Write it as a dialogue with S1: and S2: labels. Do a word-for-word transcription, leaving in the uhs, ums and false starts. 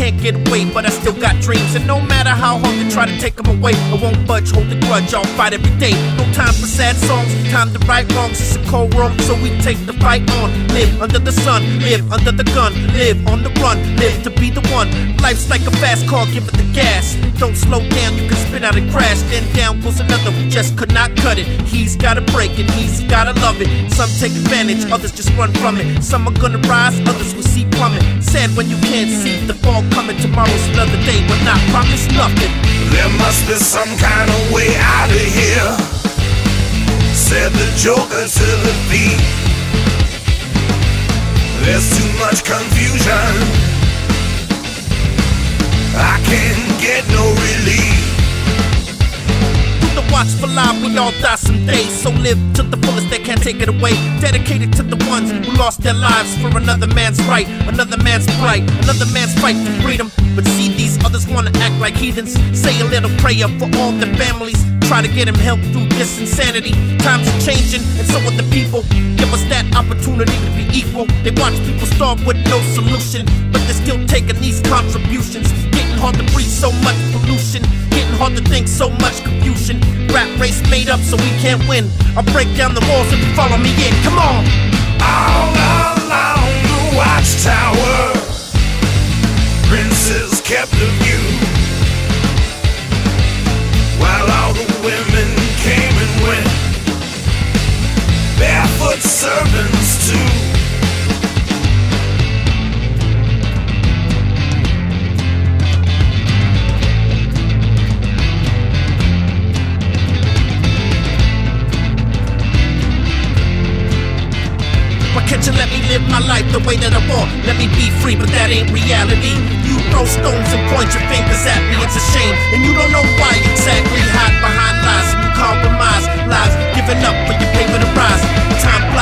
S1: can't get away, but I still got dreams. And no matter how hard they try to take them away, I won't budge, hold the grudge, I'll fight every day. No time for sad songs, time to right wrongs. It's a cold world, so we take the fight on. Live under the sun, live under the gun, live on the run, live to be the one. Life's like a fast car, give it the gas. Don't slow down, you can spin out and crash. Then down goes another who just could not cut it. He's gotta break it, he's gotta love it. Some take advantage, others just run from it. Some are gonna rise, others will see plummet. Sad when you can't see the fall coming. Tomorrow's another day, but not promise nothing.
S2: There must be some kind of way out of here, said the Joker to the thief. There's too much confusion, I can't get no relief.
S1: The watchful eye, we all die someday. So live to the fullest, they can't take it away. Dedicated to the ones who lost their lives for another man's right, another man's plight, another man's fight for freedom. But see, these others wanna act like heathens. Say a little prayer for all the families. Try to get them help through this insanity. Times are changing, and so are the people. Give us that opportunity to be equal. They watch people starve with no solution, but they're still taking these contributions. Getting hard to breathe, so much pollution. Getting hard to think, so much confusion. Rap race made up so we can't win. I'll break down the walls if you follow me in. Come on!
S2: All along the watchtower, princes kept the view, while all the women came and went, barefoot servants too.
S1: Why can't you let me live my life the way that I want? Let me be free, but that ain't reality. You throw stones and point your fingers at me, it's a shame. And you don't know why exactly. Hide behind lies and you compromise lives, giving up when you pay for the rise. Time